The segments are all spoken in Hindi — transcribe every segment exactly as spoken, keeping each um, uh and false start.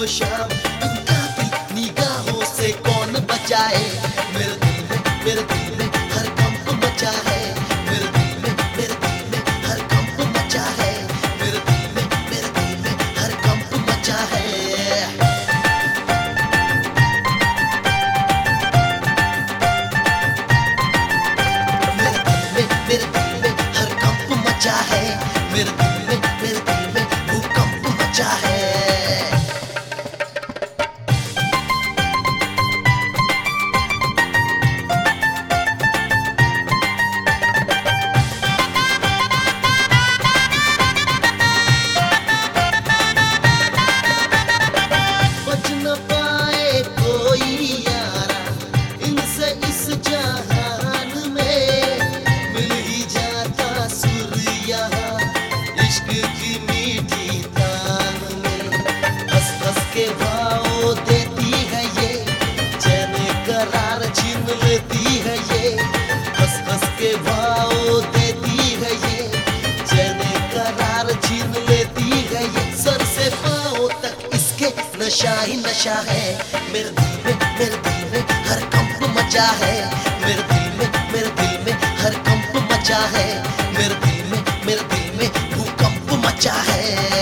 शाम, इनका दिल निगाहों से कौन बचाए। मेरे दिल में मेरे दिल में हर कंप मचा है, मेरे दिल में मेरे दिल में हर कंप मचा है, मेरे दिल में मेरे दिल में हर कंप मचा है। मेरे दिल में हर कंप मचा है, मेरे दिल में मेरे दिल में भूकंप मचा है। बच न पाए कोई यारा इनसे इस जहान में, मिल ही जाता सुर यहाँ इश्क की मीठी तान में। हंस हंस के भाव देती है ये, चैन करार छीन लेती है ये। हंस हंस के भाव देती है ये, चैन करार छीन लेती है ये। सर से पाँव तक इसके नशा ही नशा है, मेरे दिल में मेरे दिल में हर कंप मचा है, मेरे दिल में मेरे दिल में हर कंप मचा है, मेरे दिल में मेरे दिल में भूकंप मचा है।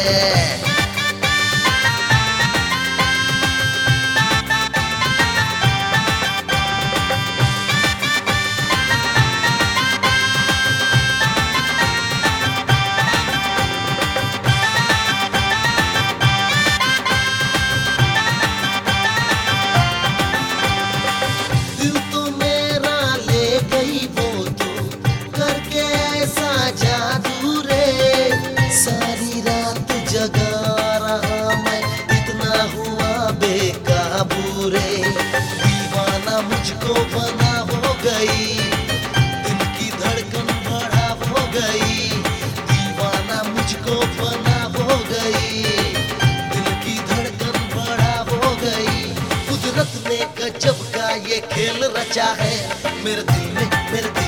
दिल तो मेरा ले गई वो तो करके ऐसा जादू रे, सारी रात जगा रहा मैं इतना हुआ बेकाबू रे। दीवाना मुझको बना हो गई, दिल की धड़कन बढ़ा हो गई। दीवाना मुझको बना हो गई, दिल की धड़कन बढ़ा हो गई। कुदरत ने गजब का ये खेल रचा है, मेरे दिल में मेरे दिल